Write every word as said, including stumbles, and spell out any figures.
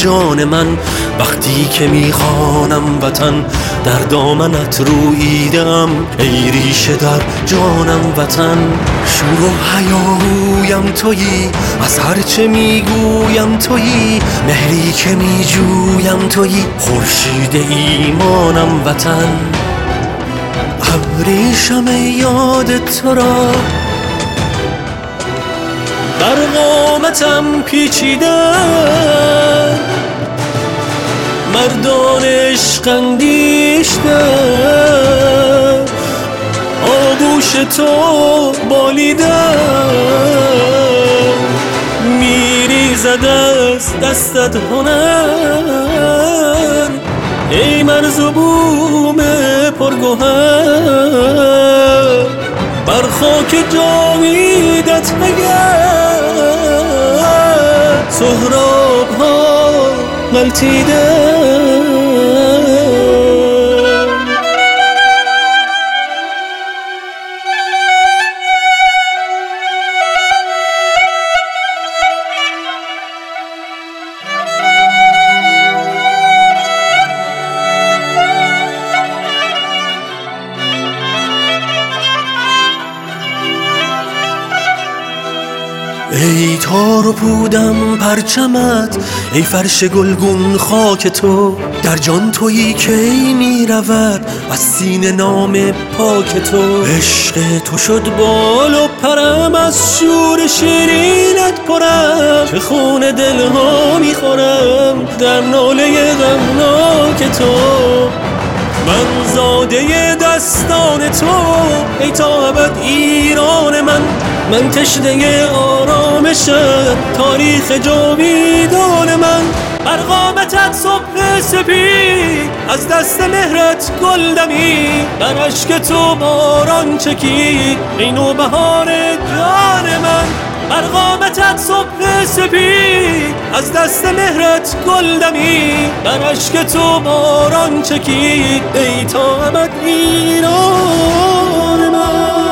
جان من. وقتی که میخوانم وطن در دامنت رویدم، ای ریشه در جانم وطن. شور و حیایم تویی، از هرچه میگویم تویی، مهری که میجویم تویی، خورشید ایمانم وطن. ابریشم یاد تو را بر قامتم پیچیده، مردان عشق اندیشته، آغوش تو بالیده، میریزد از دستت هنر، ای مرز و بوم پرگوهر. بر خاک جاویدت مگر سهراب ها غلطیده. ای تار و پودم پرچمت، ای فرش گلگون خاک تو، در جان تویی که ای می رود از سینه نام پاک تو. عشق تو شد بال و پرم، از شور شیرینت پرم، که خون دلها می خورم در ناله غمناک تو. من زاده دستان تو، ای تا ابد ایران من، من تشنه آرامشت، تاریخ جاویدان من. بر قامتت صبح سپید، از دست مهرت گل دمید، در اشک تو باران چکید، ای نوبهار جان من. بر قامتت صبح سپید، از دست مهرت گل دمید، در اشک تو باران چکید، ای تا ابد ایران من.